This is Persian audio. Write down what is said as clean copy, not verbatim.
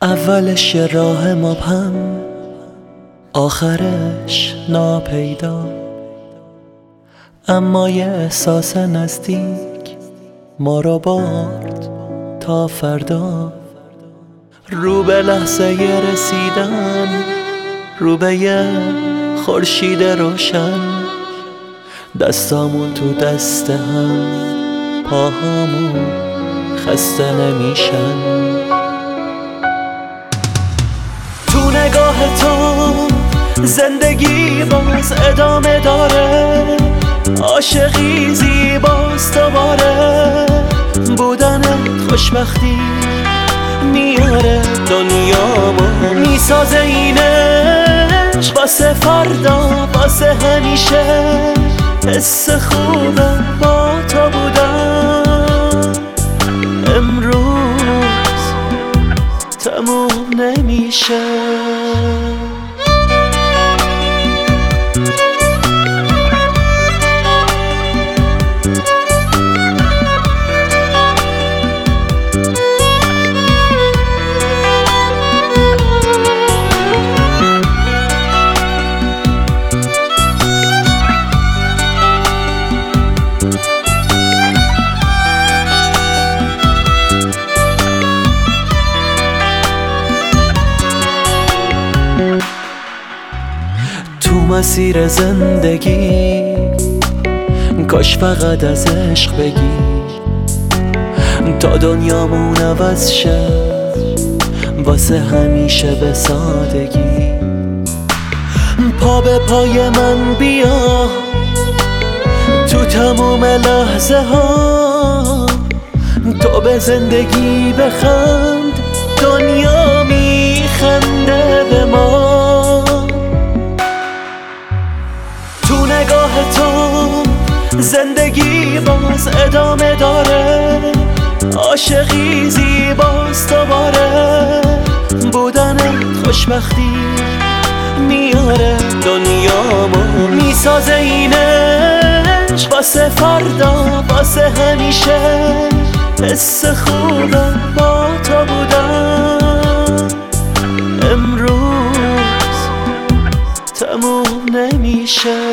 اولش یه راه مبهم، آخرش ناپیدا، اما یه احساس نزدیک ما رو برد تا فردا. رو به لحظه رسیدن، رو به یه خورشید روشن، دستامون تو دست هم، پاهامون خسته نمیشن. تو نگاه تو زندگی باز ادامه داره، عاشقی زیباست دوباره، بودنت خوشبختی میاره دنیامو، میسازه اینش واسه فردا، واسه همیشه. حس خوبه با تو بودن، امروز تموم نمیشه. تو مسیر زندگی کاش فقط از عشق بگی، تا دنیامون عوض شه واسه همیشه به سادگی. پا به پای من بیا تو تموم لحظه ها، تو به زندگی بخند، دنیا میخنده به ما. تو نگاه تو زندگی باز ادامه داره، عاشقی زیباست دوباره، بودنت خوشبختی میاره دنیامو، میسازه اینش واسه فردا، واسه همیشه. حس خوبه با تو بودن، امروز تموم نمیشه.